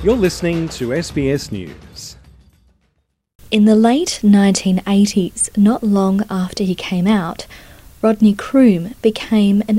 You're listening to SBS News. In the late 1980s, not long after he came out, Rodney Croome became an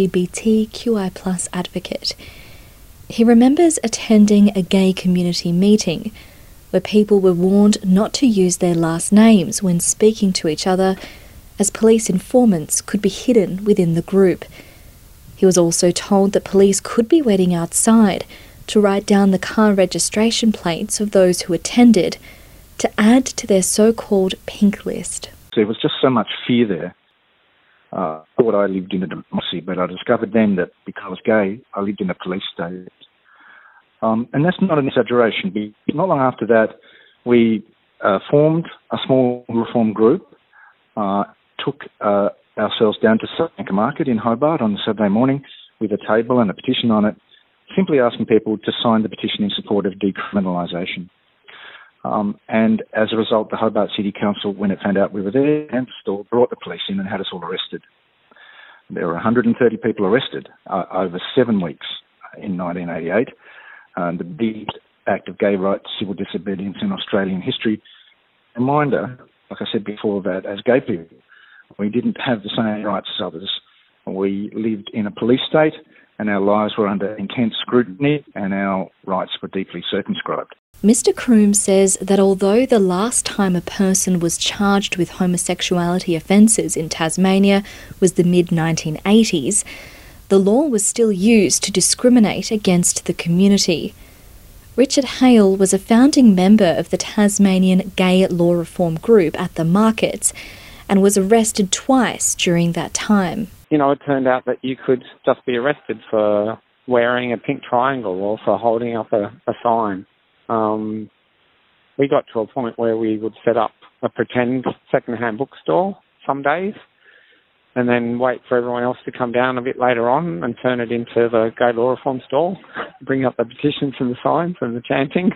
LGBTQI+ advocate. He remembers attending a gay community meeting where people were warned not to use their last names when speaking to each other, as police informants could be hidden within the group. He was also told that police could be waiting outside to write down the car registration plates of those who attended to add to their so-called pink list. There was just so much fear there. I thought I lived in a democracy, but I discovered then that because I was gay, I lived in a police state. And that's not an exaggeration. Not long after that, we formed a small reform group, took ourselves down to South Market in Hobart on a Saturday morning with a table and a petition on it, simply asking people to sign the petition in support of decriminalisation. And as a result, the Hobart City Council, when it found out we were there and the store, brought the police in and had us all arrested. There were 130 people arrested over 7 weeks in 1988. The biggest act of gay rights, civil disobedience in Australian history. Reminder, like I said before, that as gay people, we didn't have the same rights as others. We lived in a police state and our lives were under intense scrutiny and our rights were deeply circumscribed. Mr. Croome says that although the last time a person was charged with homosexuality offences in Tasmania was the mid-1980s, the law was still used to discriminate against the community. Richard Hale was a founding member of the Tasmanian Gay Law Reform Group at the Markets and was arrested twice during that time. You know, it turned out that you could just be arrested for wearing a pink triangle or for holding up a sign. We got to a point where we would set up a pretend second-hand bookstore some days and then wait for everyone else to come down a bit later on and turn it into the Gay Law Reform store, bring up the petitions and the signs and the chanting.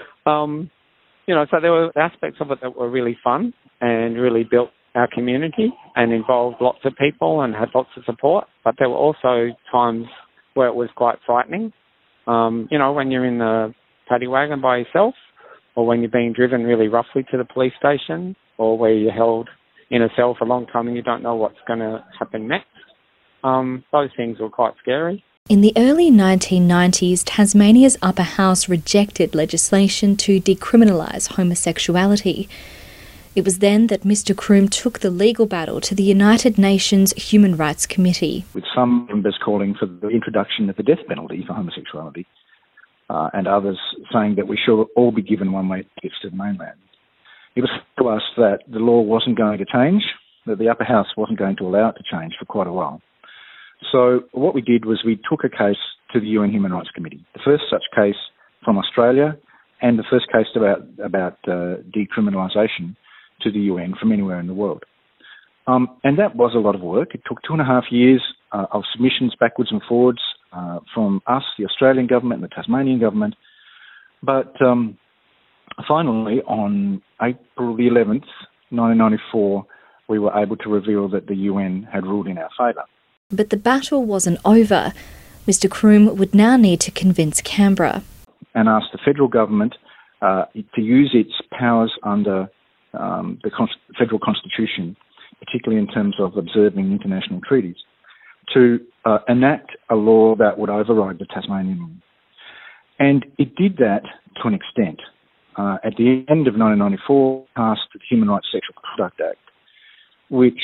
So there were aspects of it that were really fun and really built our community and involved lots of people and had lots of support. But there were also times where it was quite frightening. When you're in the paddy wagon by yourself, or when you're being driven really roughly to the police station, or where you're held in a cell for a long time and you don't know what's going to happen next. Those things were quite scary. In the early 1990s, Tasmania's upper house rejected legislation to decriminalise homosexuality. It was then that Mr. Croome took the legal battle to the United Nations Human Rights Committee. With some members calling for the introduction of the death penalty for homosexuality, and others saying that we should all be given one-way tickets to the mainland. It was to us that the law wasn't going to change, that the upper house wasn't going to allow it to change for quite a while. So what we did was we took a case to the UN Human Rights Committee, the first such case from Australia and the first case about decriminalisation to the UN from anywhere in the world. And that was a lot of work. It took 2.5 years of submissions backwards and forwards from us, the Australian government and the Tasmanian government. But finally, on April the 11th, 1994, we were able to reveal that the UN had ruled in our favour. But the battle wasn't over. Mr. Croome would now need to convince Canberra. And asked the federal government to use its powers under the federal constitution, particularly in terms of observing international treaties, to enact a law that would override the Tasmanian law. And it did that to an extent. At the end of 1994, passed the Human Rights Sexual Conduct Act, which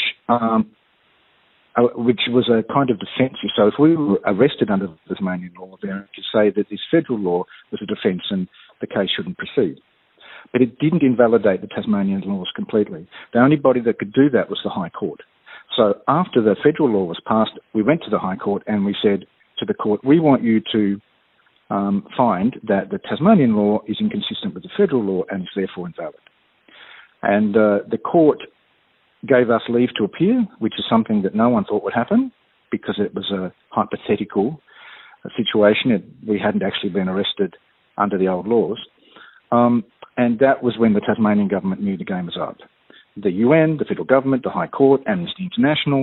was a kind of defence. So if we were arrested under the Tasmanian law, then to say that this federal law was a defence and the case shouldn't proceed. But it didn't invalidate the Tasmanian laws completely. The only body that could do that was the High Court. So after the federal law was passed, we went to the High Court and we said to the court, we want you to find that the Tasmanian law is inconsistent with the federal law and is therefore invalid. And the court gave us leave to appeal, which is something that no one thought would happen because it was a hypothetical situation. We hadn't actually been arrested under the old laws. And that was when the Tasmanian government knew the game was up. The UN, the federal government, the High Court, Amnesty International,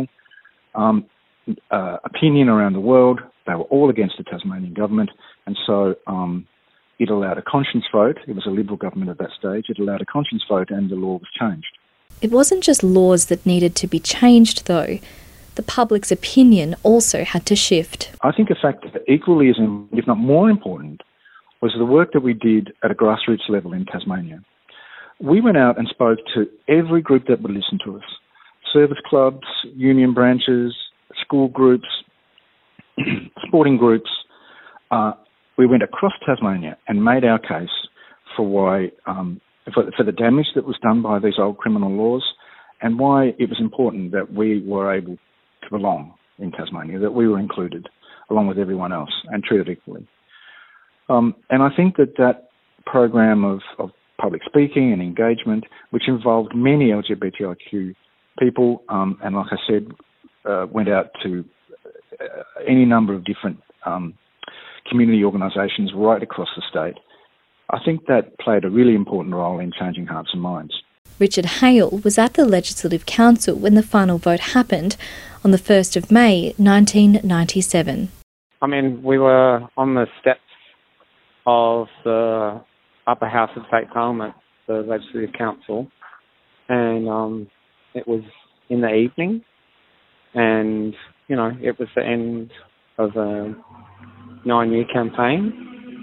opinion around the world, they were all against the Tasmanian government. And so it allowed a conscience vote. It was a Liberal government at that stage. It allowed a conscience vote and the law was changed. It wasn't just laws that needed to be changed, though. The public's opinion also had to shift. I think a factor equally as, if not more important, was the work that we did at a grassroots level in Tasmania. We went out and spoke to every group that would listen to us. Service clubs, union branches, school groups, sporting groups. We went across Tasmania and made our case for why, for the damage that was done by these old criminal laws, and why it was important that we were able to belong in Tasmania, that we were included along with everyone else and treated equally. And I think that program of public speaking and engagement, which involved many LGBTIQ people, and like I said, went out to any number of different community organisations right across the state, I think that played a really important role in changing hearts and minds. Richard Hale was at the Legislative Council when the final vote happened on the 1st of May 1997. I mean, we were on the steps of the upper house of state parliament, the Legislative Council, and it was in the evening, and, you know, it was the end of a 9-year campaign.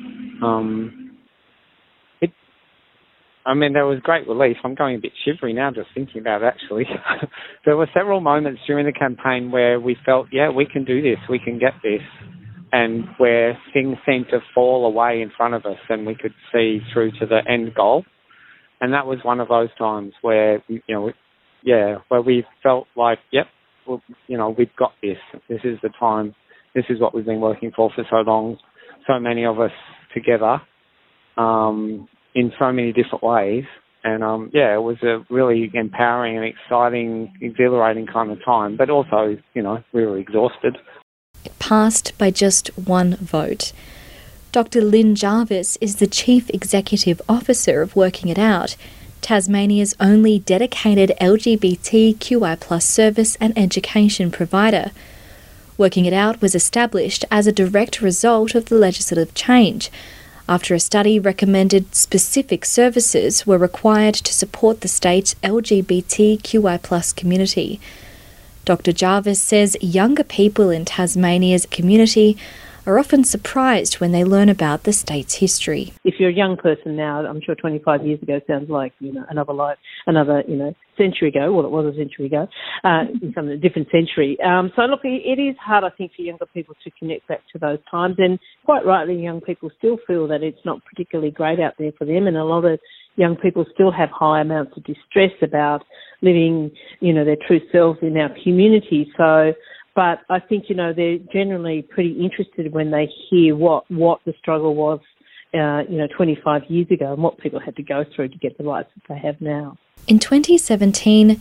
There was great relief. I'm going a bit shivery now just thinking about it, actually. There were several moments during the campaign where we felt, yeah, we can do this, we can get this, and where things seemed to fall away in front of us and we could see through to the end goal. And that was one of those times where, where we felt like, yep, well, we've got this. This is the time. This is what we've been working for so long. So many of us together, in so many different ways. And, it was a really empowering and exciting, exhilarating kind of time. But also, we were exhausted. It passed by just one vote. Dr. Lynn Jarvis is the Chief Executive Officer of Working It Out, Tasmania's only dedicated LGBTQI+ service and education provider. Working It Out was established as a direct result of the legislative change, after a study recommended specific services were required to support the state's LGBTQI+ community. Dr. Jarvis says younger people in Tasmania's community are often surprised when they learn about the state's history. If you're a young person now, I'm sure 25 years ago sounds like, another century ago. Well, it was a century ago, in some different century. So look, it is hard, I think, for younger people to connect back to those times. And quite rightly, young people still feel that it's not particularly great out there for them. And a lot of young people still have high amounts of distress about living, their true selves in our community. But I think, they're generally pretty interested when they hear what the struggle was, 25 years ago and what people had to go through to get the rights that they have now. In 2017,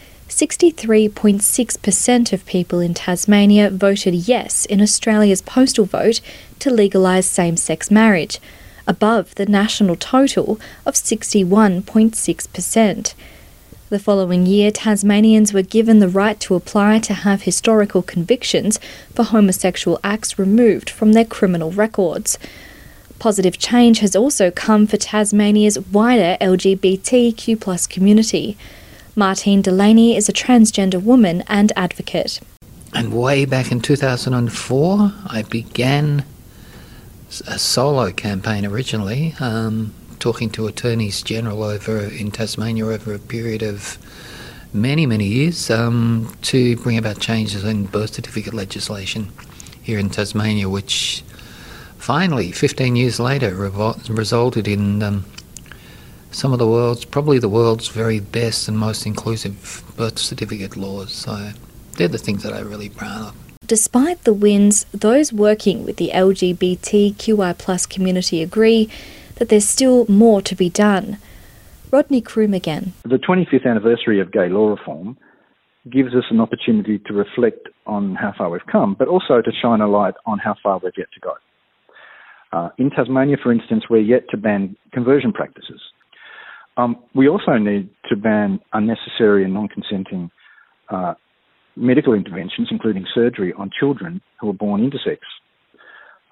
63.6% of people in Tasmania voted yes in Australia's postal vote to legalise same-sex marriage, above the national total of 61.6%. The following year, Tasmanians were given the right to apply to have historical convictions for homosexual acts removed from their criminal records. Positive change has also come for Tasmania's wider LGBTQ+ community. Martine Delaney is a transgender woman and advocate. And way back in 2004, I began a solo campaign originally, talking to attorneys general in Tasmania over a period of many, many years to bring about changes in birth certificate legislation here in Tasmania, which finally, 15 years later, resulted in some of the world's very best and most inclusive birth certificate laws. So they're the things that I'm really proud of. Despite the wins, those working with the LGBTQI+ community agree that there's still more to be done. Rodney Croom again. The 25th anniversary of gay law reform gives us an opportunity to reflect on how far we've come, but also to shine a light on how far we've yet to go. In Tasmania, for instance, we're yet to ban conversion practices. We also need to ban unnecessary and non-consenting medical interventions, including surgery, on children who are born intersex.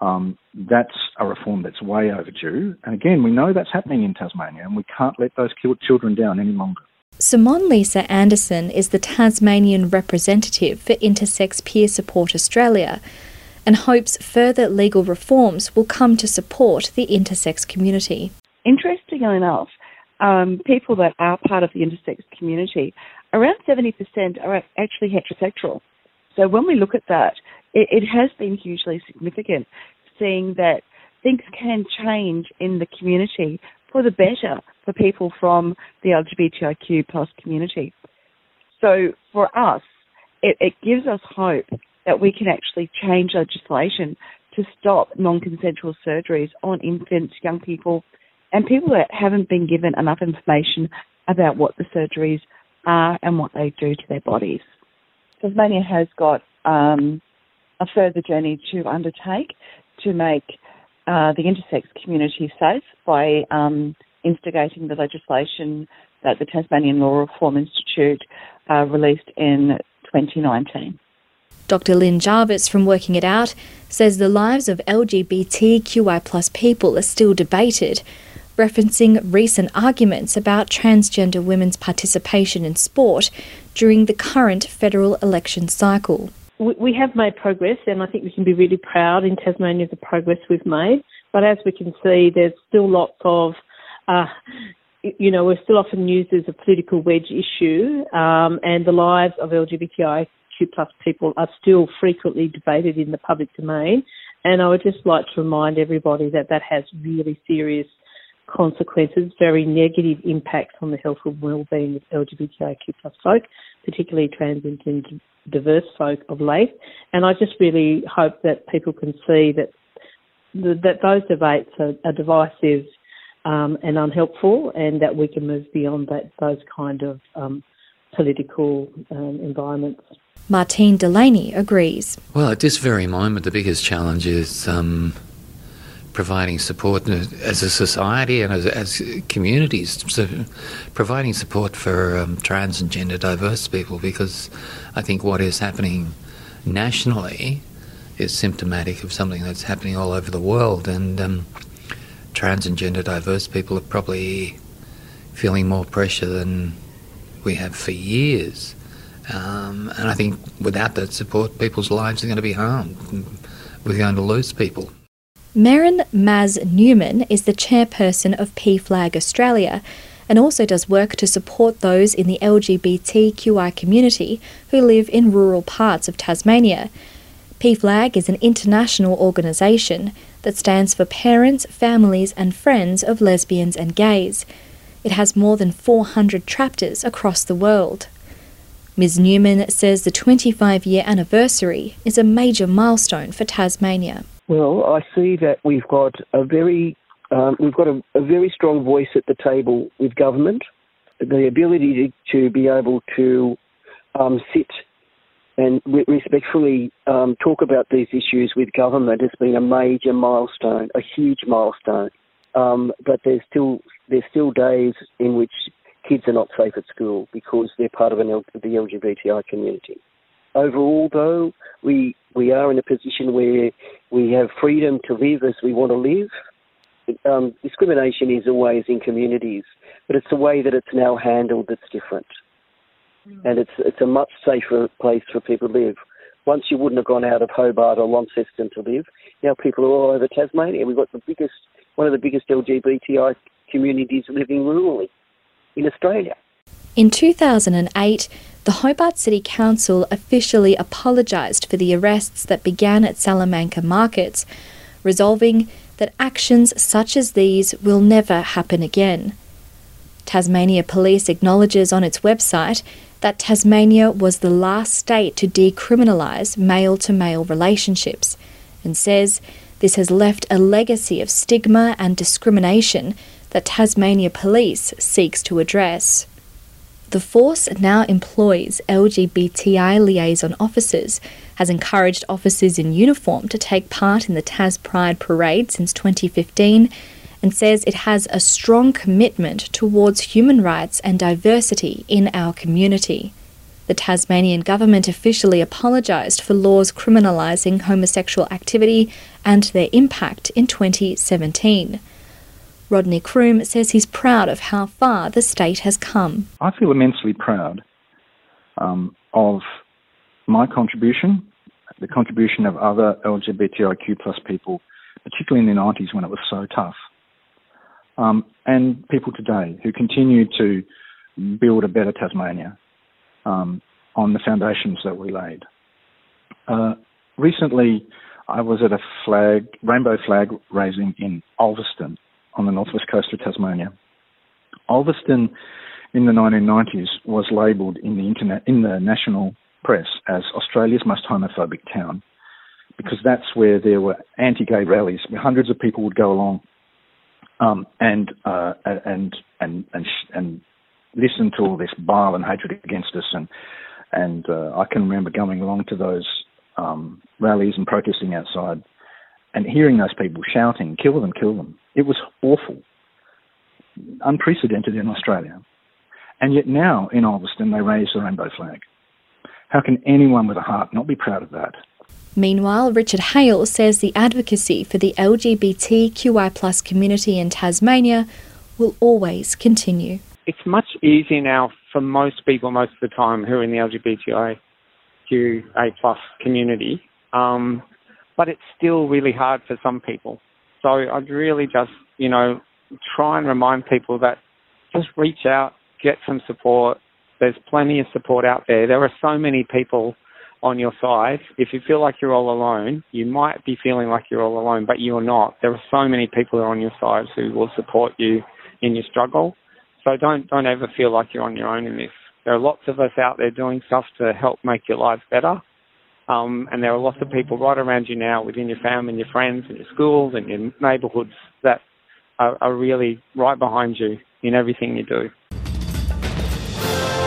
That's a reform that's way overdue. And again, we know that's happening in Tasmania, and we can't let those children down any longer. Simone Lisa Anderson is the Tasmanian representative for Intersex Peer Support Australia and hopes further legal reforms will come to support the intersex community. Interestingly enough, people that are part of the intersex community, around 70% are actually heterosexual. So when we look at that, it has been hugely significant, seeing that things can change in the community for the better for people from the LGBTIQ plus community. So for us, it gives us hope that we can actually change legislation to stop non-consensual surgeries on infants, young people, and people that haven't been given enough information about what the surgeries are and what they do to their bodies. Tasmania has got a further journey to undertake to make the intersex community safe by instigating the legislation that the Tasmanian Law Reform Institute released in 2019. Dr. Lynn Jarvis from Working It Out says the lives of LGBTQI plus people are still debated, referencing recent arguments about transgender women's participation in sport during the current federal election cycle. We have made progress, and I think we can be really proud in Tasmania of the progress we've made. But as we can see, there's still lots of, we're still often used as a political wedge issue, and the lives of LGBTIQ plus people are still frequently debated in the public domain. And I would just like to remind everybody that that has really serious consequences, very negative impacts on the health and well-being of LGBTIQ plus folk, particularly trans and diverse folk of late. And I just really hope that people can see that those debates are divisive and unhelpful, and that we can move beyond those kind of political environments. Martine Delaney agrees. Well, at this very moment, the biggest challenge is providing support as a society and as communities, so providing support for trans and gender diverse people, because I think what is happening nationally is symptomatic of something that's happening all over the world, and trans and gender diverse people are probably feeling more pressure than we have for years. And I think without that support, people's lives are going to be harmed. We're going to lose people. Merrin Maz Newman is the chairperson of PFLAG Australia and also does work to support those in the LGBTQI community who live in rural parts of Tasmania. PFLAG is an international organisation that stands for Parents, Families and Friends of Lesbians and Gays. It has more than 400 chapters across the world. Ms Newman says the 25-year anniversary is a major milestone for Tasmania. Well, I see that we've got a very strong voice at the table with government. The ability to be able to sit and respectfully talk about these issues with government has been a major milestone, a huge milestone. But there's still days in which kids are not safe at school because they're part of the LGBTI community. Overall, though, we are in a position where we have freedom to live as we want to live. Discrimination is always in communities, but it's the way that it's now handled that's different. And it's a much safer place for people to live. Once you wouldn't have gone out of Hobart or Launceston to live, now people are all over Tasmania. We've got one of the biggest LGBTI communities living rurally in Australia. In 2008, the Hobart City Council officially apologised for the arrests that began at Salamanca markets, resolving that actions such as these will never happen again. Tasmania Police acknowledges on its website that Tasmania was the last state to decriminalise male-to-male relationships, and says this has left a legacy of stigma and discrimination that Tasmania Police seeks to address. The force now employs LGBTI liaison officers, has encouraged officers in uniform to take part in the Tas Pride Parade since 2015, and says it has a strong commitment towards human rights and diversity in our community. The Tasmanian government officially apologised for laws criminalising homosexual activity and their impact in 2017. Rodney Croome says he's proud of how far the state has come. I feel immensely proud of my contribution, the contribution of other LGBTIQ plus people, particularly in the 90s when it was so tough, and people today who continue to build a better Tasmania on the foundations that we laid. Recently, I was at a rainbow flag raising in Ulverston on the northwest coast of Tasmania. Ulverston in the 1990s was labelled in the national press as Australia's most homophobic town, because that's where there were anti-gay rallies where hundreds of people would go along and listen to all this bile and hatred against us, and I can remember going along to those rallies and protesting outside and hearing those people shouting, "Kill them, kill them." It was awful, unprecedented in Australia. And yet now in Ulverston they raise the rainbow flag. How can anyone with a heart not be proud of that? Meanwhile, Richard Hale says the advocacy for the LGBTQI+ community in Tasmania will always continue. It's much easier now for most people most of the time who are in the LGBTIQA+ community, but it's still really hard for some people. So I'd really just, try and remind people that just reach out, get some support. There's plenty of support out there. There are so many people on your side. If you feel like you're all alone, you might be feeling like you're all alone, but you're not. There are so many people who are on your side who will support you in your struggle. So don't ever feel like you're on your own in this. There are lots of us out there doing stuff to help make your lives better. And there are lots of people right around you now within your family and your friends and your schools and your neighbourhoods that are really right behind you in everything you do.